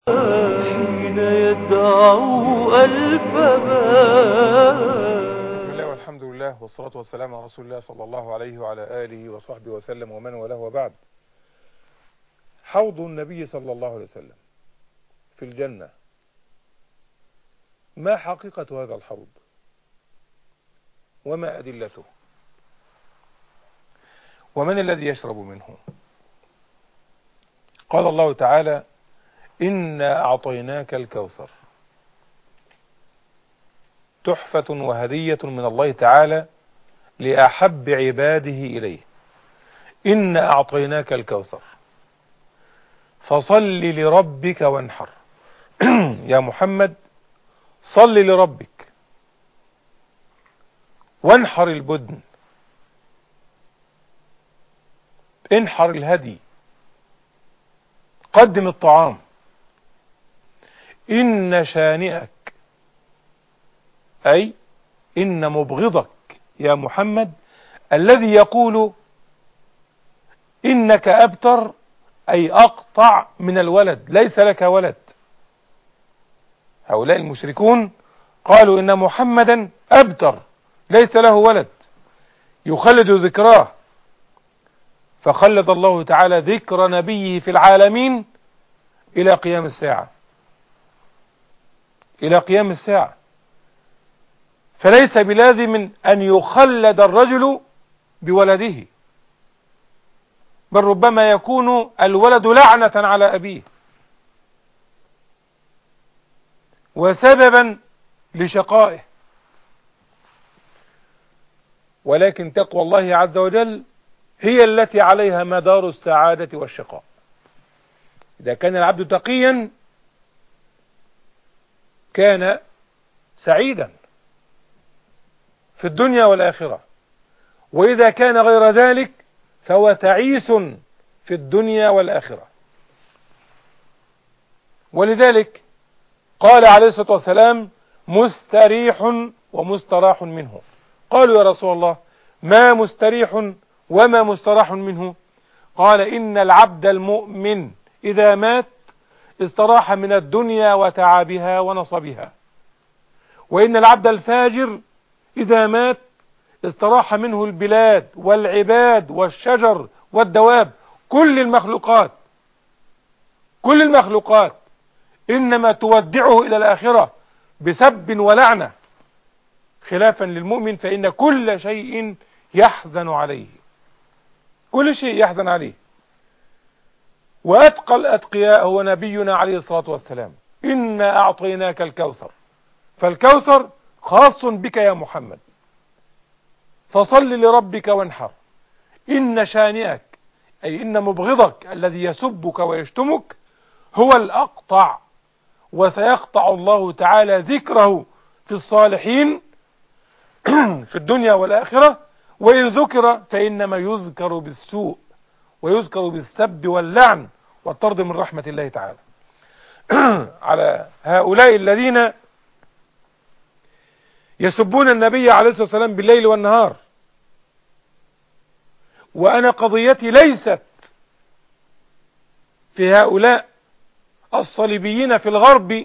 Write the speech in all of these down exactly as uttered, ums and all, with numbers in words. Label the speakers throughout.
Speaker 1: حين يدعو ألف باب.
Speaker 2: بسم الله والحمد لله والصلاة والسلام على رسول الله صلى الله عليه وعلى آله وصحبه وسلم ومن وله وبعد. حوض النبي صلى الله عليه وسلم في الجنة، ما حقيقة هذا الحوض وما أدلته ومن الذي يشرب منه؟ قال الله تعالى: إنا أعطيناك الكوثر، تحفة وهدية من الله تعالى لأحب عباده إليه. إنا أعطيناك الكوثر فصل لربك وانحر. يا محمد، صل لربك وانحر البدن، انحر الهدي، قدم الطعام. إن شانئك، أي إن مبغضك يا محمد الذي يقول إنك أبتر، أي أقطع من الولد، ليس لك ولد. هؤلاء المشركون قالوا إن محمدا أبتر، ليس له ولد، يخلد ذكراه. فخلد الله تعالى ذكر نبيه في العالمين إلى قيام الساعة، إلى قيام الساعة. فليس بلازم أن يخلد الرجل بولده، بل ربما يكون الولد لعنة على أبيه وسببا لشقائه. ولكن تقوى الله عز وجل هي التي عليها مدار السعادة والشقاء. إذا كان العبد تقيا كان سعيدا في الدنيا والآخرة، وإذا كان غير ذلك فهو تعيس في الدنيا والآخرة. ولذلك قال عليه الصلاة والسلام: مستريح ومستراح منه. قالوا: يا رسول الله، ما مستريح وما مستراح منه؟ قال: إن العبد المؤمن إذا مات استراح من الدنيا وتعبها ونصبها، وإن العبد الفاجر إذا مات استراح منه البلاد والعباد والشجر والدواب. كل المخلوقات كل المخلوقات إنما تودعه إلى الآخرة بسب ولعنة، خلافا للمؤمن فإن كل شيء يحزن عليه، كل شيء يحزن عليه. وأتقى الأتقياء هو نبينا عليه الصلاة والسلام. إنا أعطيناك الكوثر، فالكوثر خاص بك يا محمد، فصل لربك وانحر. إن شانئك، أي إن مبغضك الذي يسبك ويشتمك هو الأقطع، وسيقطع الله تعالى ذكره في الصالحين في الدنيا والآخرة. وإن ذكر فإنما يذكر بالسوء ويذكر بالسب واللعن والطرد من رحمة الله تعالى. على هؤلاء الذين يسبون النبي عليه الصلاة والسلام بالليل والنهار. وأنا قضيتي ليست في هؤلاء الصليبيين في الغرب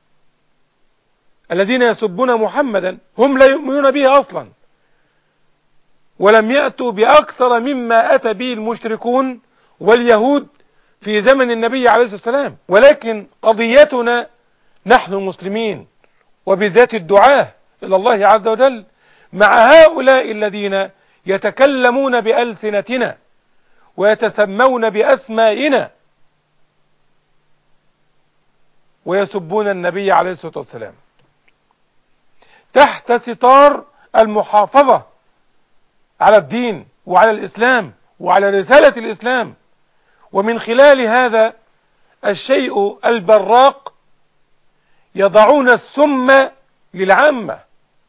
Speaker 2: الذين يسبون محمدا، هم لا يؤمنون به أصلا، ولم يأتوا بأكثر مما أتى به المشركون واليهود في زمن النبي عليه الصلاة والسلام. ولكن قضيتنا نحن المسلمين، وبذات الدعاة إلى الله عز وجل، مع هؤلاء الذين يتكلمون بألسنتنا ويتسمون بأسمائنا ويسبون النبي عليه الصلاة والسلام تحت ستار المحافظة على الدين وعلى الإسلام وعلى رسالة الإسلام. ومن خلال هذا الشيء البراق يضعون السم للعامة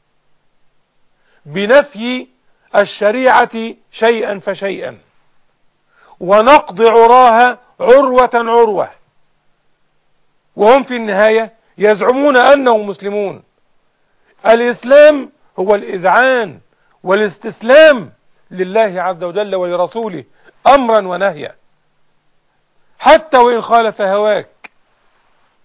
Speaker 2: بنفي الشريعة شيئا فشيئا، ونقض عراها عروة عروة، وهم في النهاية يزعمون أنهم مسلمون. الإسلام هو الإذعان والاستسلام لله عز وجل ولرسوله أمرا ونهيا، حتى وإن خالف هواك.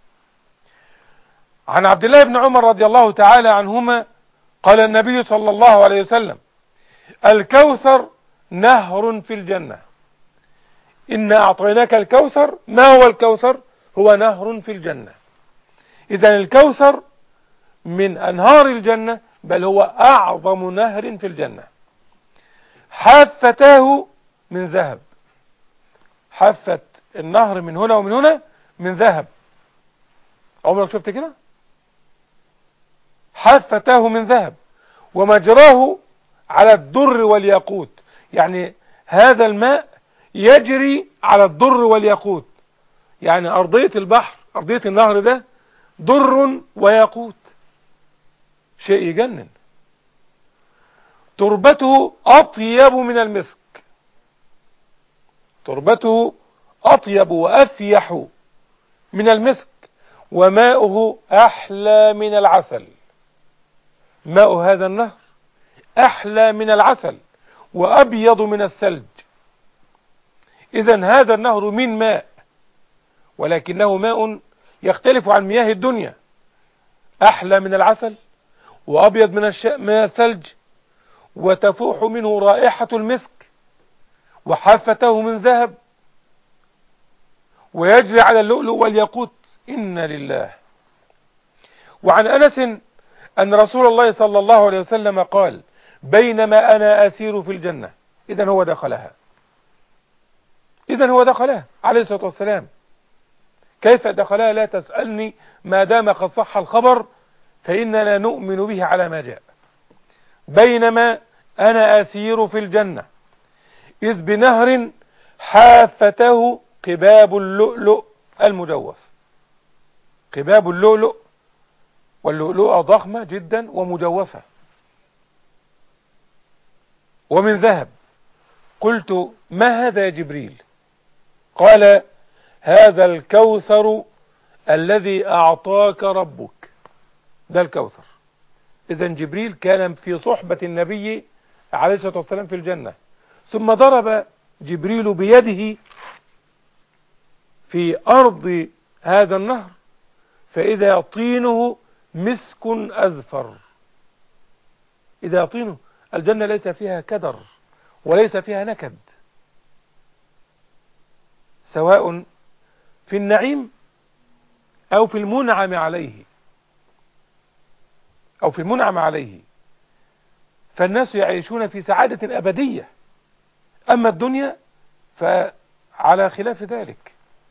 Speaker 2: عن عبد الله بن عمر رضي الله تعالى عنهما قال النبي صلى الله عليه وسلم: الكوثر نهر في الجنة. إنا أعطيناك الكوثر. ما هو الكوثر؟ هو نهر في الجنة. إذن الكوثر من أنهار الجنة، بل هو أعظم نهر في الجنة. حافتاه من ذهب. حافة النهر من هنا ومن هنا من ذهب. عمرك شفت كده؟ حافتاه من ذهب ومجراه على الدر والياقوت. يعني هذا الماء يجري على الدر والياقوت، يعني أرضية البحر، أرضية النهر ده در وياقوت، شيء يجنن. تربته أطيب من المسك. تربته أطيب وأفيح من المسك، وماؤه أحلى من العسل. ماء هذا النهر أحلى من العسل وأبيض من الثلج. إذن هذا النهر من ماء، ولكنه ماء يختلف عن مياه الدنيا، أحلى من العسل وأبيض من من الثلج، وتفوح منه رائحة المسك، وحافته من ذهب، ويجري على اللؤلؤ والياقوت. إن لله. وعن أنس أن رسول الله صلى الله عليه وسلم قال: بينما أنا أسير في الجنة. إذن هو دخلها. إذن هو دخلها عليه الصلاة والسلام. كيف دخلها لا تسألني، ما دام قد صح الخبر فإننا نؤمن به على ما جاء. بينما أنا أسير في الجنة إذ بنهر حافته قباب اللؤلؤ المجوف. قباب اللؤلؤ، واللؤلؤة ضخمة جدا ومجوفة ومن ذهب. قلت: ما هذا يا جبريل؟ قال: هذا الكوثر الذي أعطاك ربك. ده الكوثر. إذن جبريل كان في صحبة النبي عليه الصلاة والسلام في الجنة، ثم ضرب جبريل بيده في أرض هذا النهر، فإذا طينه مسك أذفر. إذا طينه، الجنة ليس فيها كدر وليس فيها نكد، سواء في النعيم أو في المنعم عليه أو في المنعم عليه فالناس يعيشون في سعادة أبدية. أما الدنيا فعلى خلاف ذلك.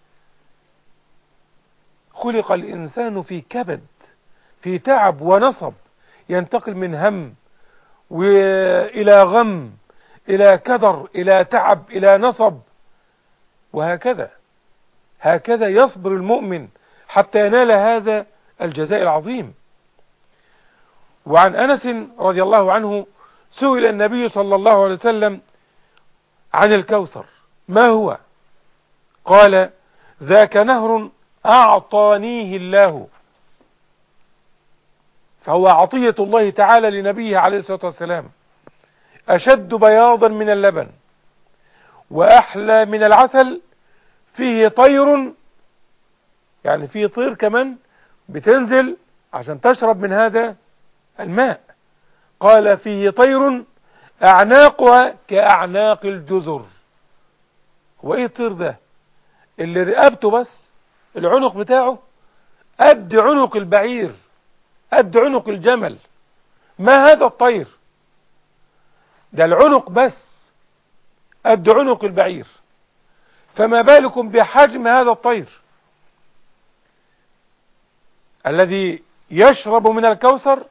Speaker 2: خلق الإنسان في كبد، في تعب ونصب، ينتقل من هم وإلى غم، إلى كدر، إلى تعب، إلى نصب، وهكذا. هكذا يصبر المؤمن حتى ينال هذا الجزاء العظيم. وعن أنس رضي الله عنه سئل النبي صلى الله عليه وسلم عن الكوثر: ما هو؟ قال: ذاك نهر أعطانيه الله. فهو عطية الله تعالى لنبيه عليه الصلاة والسلام، أشد بياضا من اللبن وأحلى من العسل، فيه طير، يعني فيه طير كمان بتنزل عشان تشرب من هذا الماء. قال: فيه طير أعناقها كأعناق الجزر. هو ايه الطير ده؟ اللي رقبته بس، العنق بتاعه قد عنق البعير، قد عنق الجمل. ما هذا الطير ده؟ العنق بس قد عنق البعير، فما بالكم بحجم هذا الطير الذي يشرب من الكوثر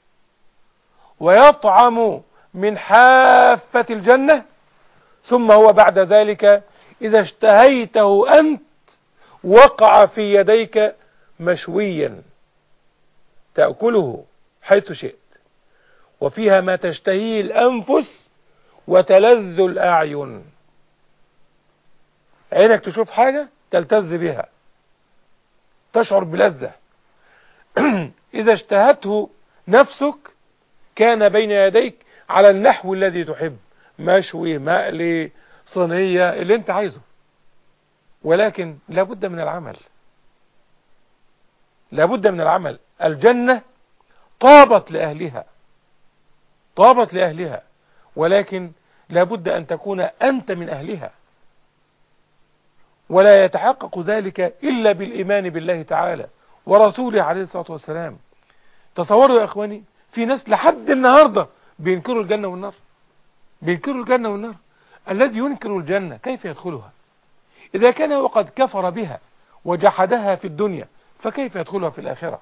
Speaker 2: ويطعم من حافة الجنة، ثم هو بعد ذلك إذا اشتهيته أنت وقع في يديك مشويا تأكله حيث شئت، وفيها ما تشتهيه الأنفس وتلذ الأعين. عينك تشوف حاجة تلتذ بها، تشعر بلذة. إذا اشتهته نفسك كان بين يديك على النحو الذي تحب، مشوي، مقلي، صينية، اللي انت عايزه، ولكن لابد من العمل. لابد من العمل. الجنة طابت لأهلها، طابت لأهلها، ولكن لابد أن تكون أنت من أهلها، ولا يتحقق ذلك إلا بالإيمان بالله تعالى ورسوله عليه الصلاة والسلام. تصوروا يا أخواني، في ناس لحد النهاردة بينكروا الجنة والنار، بينكروا الجنة والنار. الذي ينكر الجنة كيف يدخلها؟ إذا كان وقد كفر بها وجحدها في الدنيا، فكيف يدخلها في الآخرة؟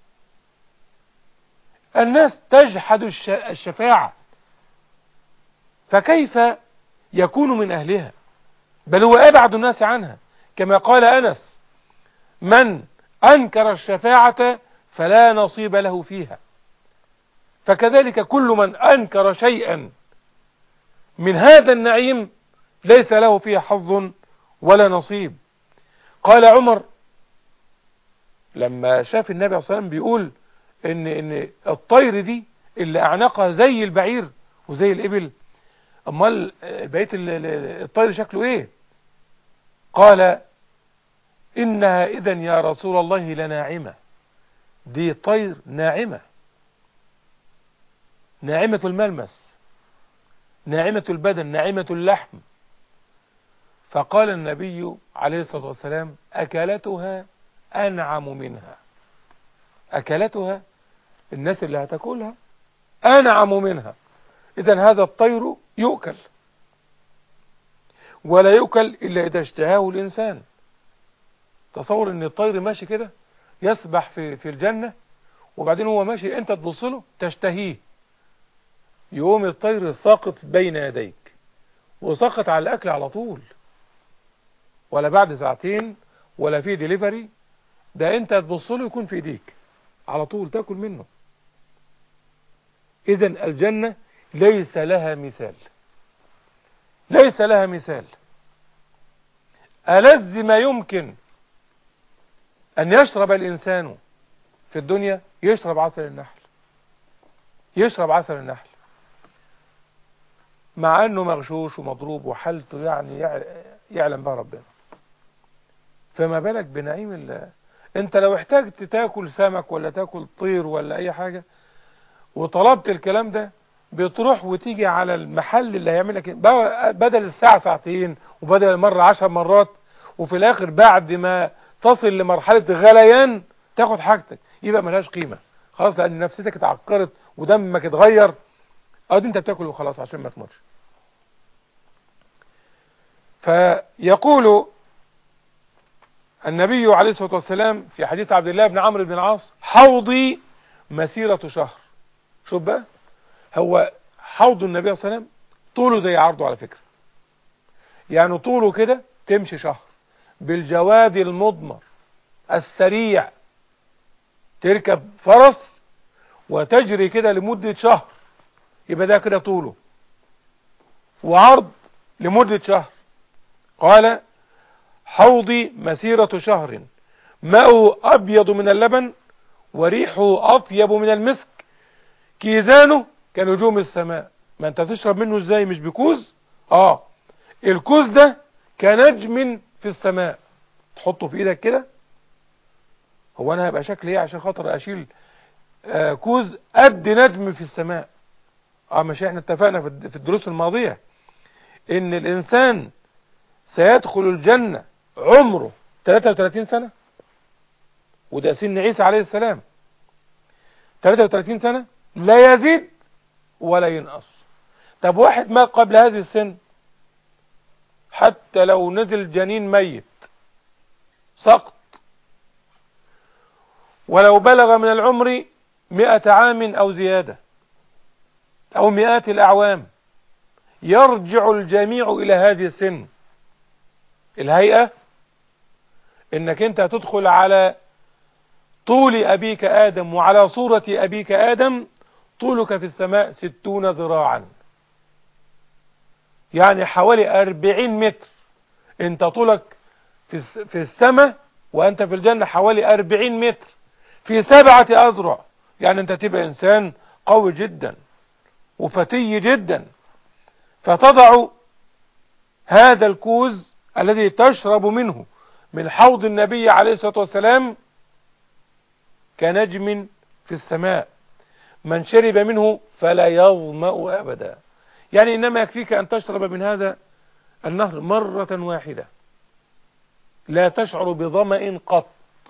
Speaker 2: الناس تجحد الشفاعة، فكيف يكون من أهلها؟ بل هو أبعد الناس عنها، كما قال أنس: من أنكر الشفاعة فلا نصيب له فيها. فكذلك كل من أنكر شيئا من هذا النعيم ليس له فيه حظ ولا نصيب. قال عمر لما شاف النبي صلى الله عليه وسلم بيقول إن, إن الطير دي اللي أعنقها زي البعير وزي الإبل، أمال بقية الطير شكله إيه؟ قال: إنها إذن يا رسول الله لناعمة. دي طير ناعمة، ناعمة الملمس، ناعمة البدن، ناعمة اللحم. فقال النبي عليه الصلاة والسلام: أكلتها أنعم منها. أكلتها، الناس اللي هتاكلها، أنعم منها. إذن هذا الطير يؤكل، ولا يؤكل إلا إذا اشتهاه الإنسان. تصور ان الطير ماشي كده يسبح في في الجنة، وبعدين هو ماشي انت تبص له تشتهيه، يقوم الطير ساقط بين يديك وساقط على الاكل على طول، ولا بعد ساعتين ولا في ديليفري، ده انت تبص له يكون في ايديك على طول تاكل منه. اذن الجنة ليس لها مثال، ليس لها مثال. ألذ ما يمكن أن يشرب الإنسان في الدنيا يشرب عسل النحل، يشرب عسل النحل، مع أنه مغشوش ومضروب وحالته يعني يعلم بها ربنا. فما بالك بنعيم الله. أنت لو احتاجت تاكل سمك ولا تاكل طير ولا أي حاجة وطلبت الكلام ده، بتروح وتيجي على المحل اللي هيعمل لك بدل الساعة ساعتين وبدل المرة عشر مرات، وفي الآخر بعد ما تصل لمرحلة غليان تاخد حاجتك، يبقى ملهاش قيمة خلاص، لأن نفسيتك اتعكرت ودمك اتغير. ادي انت بتاكل وخلاص عشان ما تمرش. فيقول النبي عليه الصلاة والسلام في حديث عبد الله بن عمرو بن العاص: حوضي مسيرة شهر. شوف بقى، هو حوض النبي صلى الله عليه وسلم طوله زي عرضه على فكرة، يعني طوله كده تمشي شهر بالجواد المضمر السريع، تركب فرس وتجري كده لمدة شهر، يبقى ده كده طوله وعرض لمدة شهر. قال: حوضي مسيرة شهر، ماءه أبيض من اللبن وريحه أطيب من المسك، كيزانه كنجوم السماء. ما انت تشرب منه ازاي؟ مش بكوز؟ اه الكوز ده كنجم في السماء، تحطه في ايدك كده. هو انا هيبقى شكلي ايه عشان خاطر اشيل آه كوز قد نجم في السماء؟ اه مش احنا اتفقنا في الدروس الماضية ان الانسان سيدخل الجنة عمره ثلاثة وثلاثين سنة، وده سن عيسى عليه السلام، ثلاثة وثلاثين سنة لا يزيد ولا ينقص. طب واحد مات قبل هذه السن، حتى لو نزل جنين ميت سقط، ولو بلغ من العمر مئة عام او زيادة او مئات الاعوام، يرجع الجميع الى هذه السن. الهيئة انك انت هتدخل على طول ابيك ادم وعلى صورة ابيك ادم، طولك في السماء ستون ذراعا، يعني حوالي اربعين متر. انت طولك في في السماء وانت في الجنة حوالي اربعين متر في سبعة اذرع، يعني انت تبقى انسان قوي جدا وفتي جدا. فتضع هذا الكوز الذي تشرب منه من حوض النبي عليه الصلاة والسلام كنجم في السماء من شرب منه فلا يظمأ أبدا. يعني إنما يكفيك أن تشرب من هذا النهر مرة واحدة لا تشعر بظمأ قط.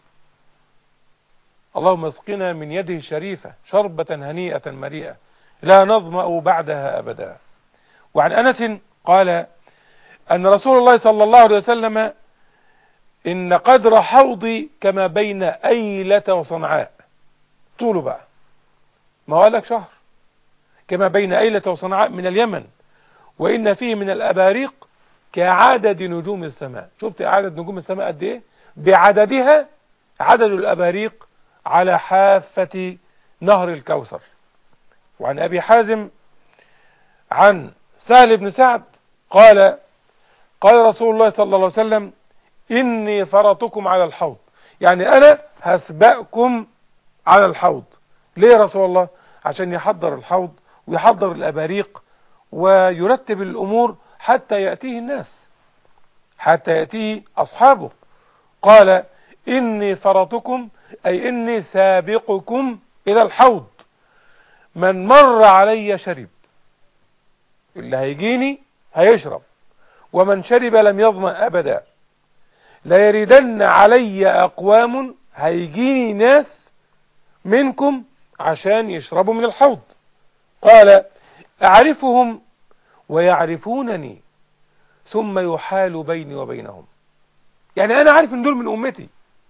Speaker 2: اللهم اسقنا من يده الشريفة شربة هنيئة مريئة لا نظمأ بعدها أبدا. وعن أنس قال أن رسول الله صلى الله عليه وسلم إن قدر حوضي كما بين أيلة وصنعاء، طوله بقى ما قال لك شهر، كما بين أيلة وصنعاء من اليمن، وإن فيه من الأباريق كعدد نجوم السماء. شفت عدد نجوم السماء قد إيه؟ بعددها عدد الأباريق على حافة نهر الكوثر. وعن أبي حازم عن سهل بن سعد قال قال رسول الله صلى الله عليه وسلم إني فرطكم على الحوض، يعني أنا هسبقكم على الحوض. ليه يا رسول الله؟ عشان يحضر الحوض ويحضر الأباريق ويرتب الأمور حتى يأتيه الناس، حتى يأتيه أصحابه. قال إني فرطكم أي إني سابقكم إلى الحوض، من مر علي شرب، اللي هيجيني هيشرب، ومن شرب لم يظمأ أبدا. لا يردن علي أقوام، هيجيني ناس منكم عشان يشربوا من الحوض. قال أعرفهم ويعرفونني ثم يحال بيني وبينهم، يعني أنا عارف ان دول من أمتي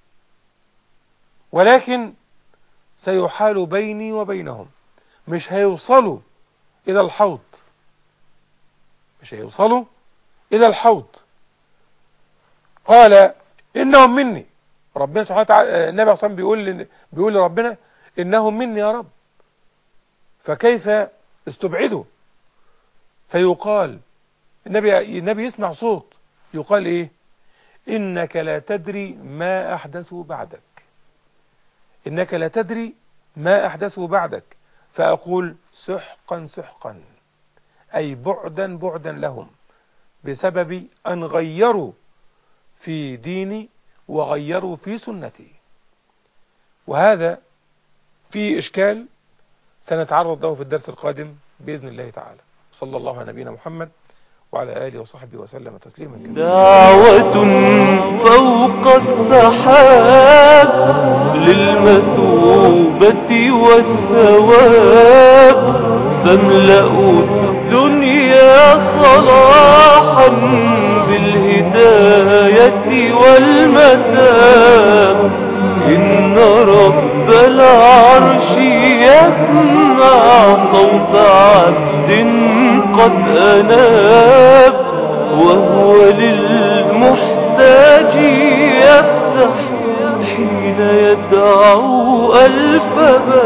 Speaker 2: ولكن سيحال بيني وبينهم، مش هيوصلوا إلى الحوض، مش هيوصلوا إلى الحوض. قال إنهم مني، ربنا سبحانه وتعالى النبي صلى الله عليه وسلم بيقول بيقول لربنا إنهم مني يا رب، فكيف استبعدوا؟ فيقال النبي النبي يسمع صوت يقال إيه؟ إنك لا تدري ما أحدثوا بعدك، إنك لا تدري ما أحدثوا بعدك. فأقول سحقا سحقا، أي بعدا بعدا لهم بسبب أن غيروا في ديني وغيروا في سنتي. وهذا في إشكال سنتعرض له في الدرس القادم بإذن الله تعالى. صلى الله على نبينا محمد وعلى آله وصحبه وسلم تسليما كثيرا.
Speaker 1: دعوة فوق السحاب للمثوبة والثواب، فاملأوا الدنيا صلاحا بالهداية والمتاب. إن رب العرش يسمع صوت عبد قد أناب، وهو للمحتاج يفتح حين يدعو ألف باب.